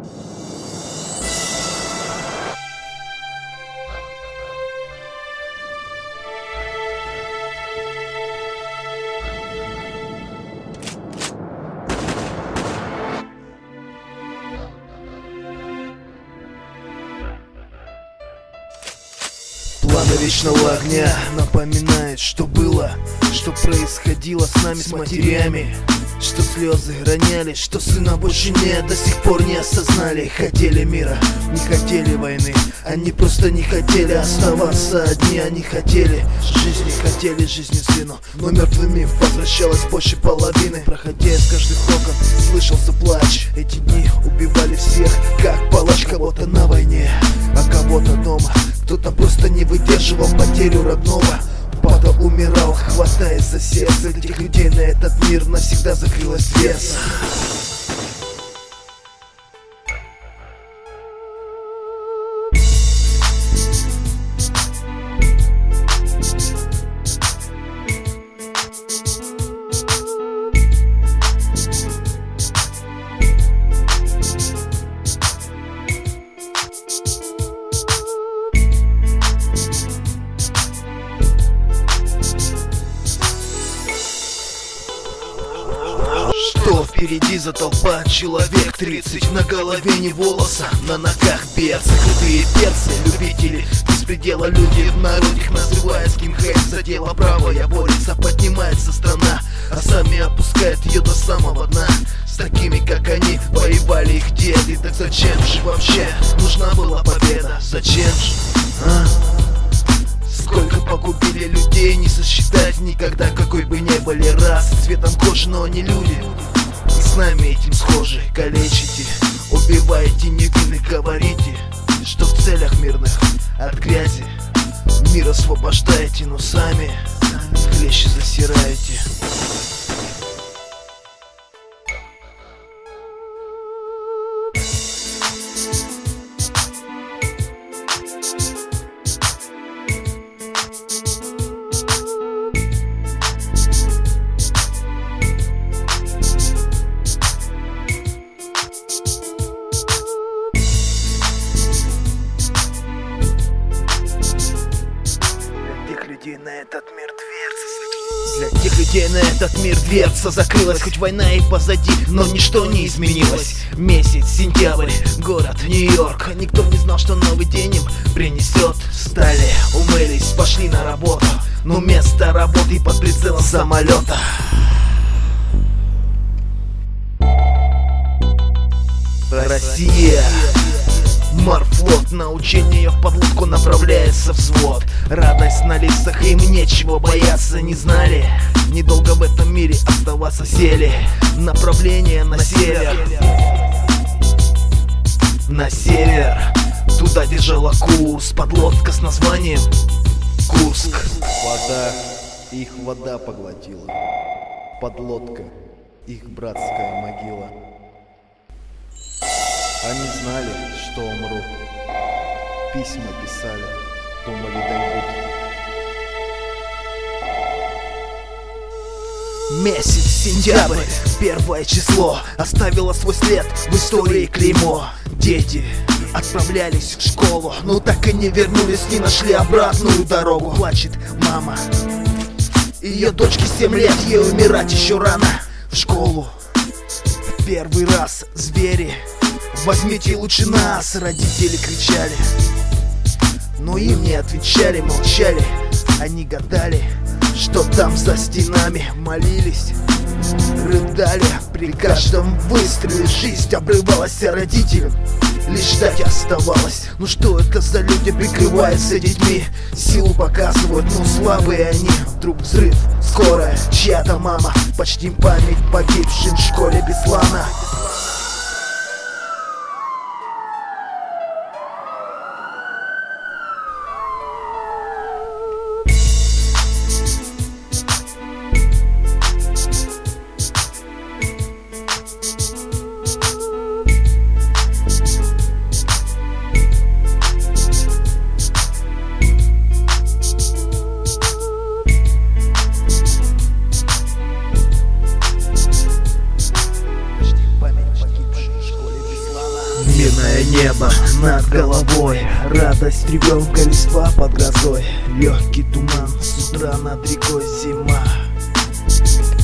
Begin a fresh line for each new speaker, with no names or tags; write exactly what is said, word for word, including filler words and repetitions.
Пламя вечного огня напоминает, что было, что происходило с нами, с матерями, что слезы роняли, что сына больше нет, до сих пор не осознали. Хотели мира, не хотели войны, они просто не хотели оставаться одни. Они хотели жизни, хотели жизни сыну, но мертвыми возвращалось больше половины. Проходя из каждых окон, слышался плач. Эти дни убивали всех, как палач. Кого-то на войне, а кого-то дома. Кто-то просто не выдерживал потерю родного. Падал, умирал, хватаясь за сердце. Для этих людей на этот мир навсегда закрылась дверца. Что впереди за толпа? Человек тридцать, на голове не волоса, на ногах берцы. Крутые перцы, любители беспредела, люди в народе их называют скинхейт. За дело правое борется, поднимается страна, а сами опускают ее до самого дна. С такими как они воевали их деды. Так зачем же вообще нужна была победа? Зачем же, а? Сколько погубили людей, не сосчитать никогда, какой бы ни были расы, цветом кожи, но не люди. И с нами этим схожи, калечите, убиваете невинных, говорите, что в целях мирных от грязи мир освобождаете, но сами хлеще засираете. На этот мир дверца Для тех людей на этот мир дверца закрылась. Хоть война и позади, но ничто не изменилось. Месяц сентябрь, город Нью-Йорк. Никто не знал, что новый день им принесет. Встали, умылись, пошли на работу, но место работы под прицелом самолета. Россия, Морфлот, на учение в подлодку направляется взвод. Радость на лицах, им нечего бояться. Не знали, недолго в этом мире оставаться, сели. Направление на север, на север. Туда держала курс подлодка с названием Курск.
Вода, их вода поглотила. Подлодка, их братская могила. Они знали, что умру. Письма писали, думали, дойдут.
Месяц сентябрь, первое число, оставило свой след в истории клеймо. Дети отправлялись в школу, но так и не вернулись, не нашли обратную дорогу. Плачет мама, ее дочке семь лет, ей умирать еще рано. В школу первый раз звери, возьмите лучше нас, родители кричали, но им не отвечали, молчали. Они гадали, что там за стенами, молились, рыдали. При каждом выстреле жизнь обрывалась, а родителям лишь ждать оставалось. Ну что это за люди, прикрываются детьми, силу показывают, но слабые они. Вдруг взрыв, скорая, чья-то мама, почтим память погибшим в школе Беслана. Белое небо над головой, радость ребенка, листва под грозой, легкий туман с утра над рекой, зима.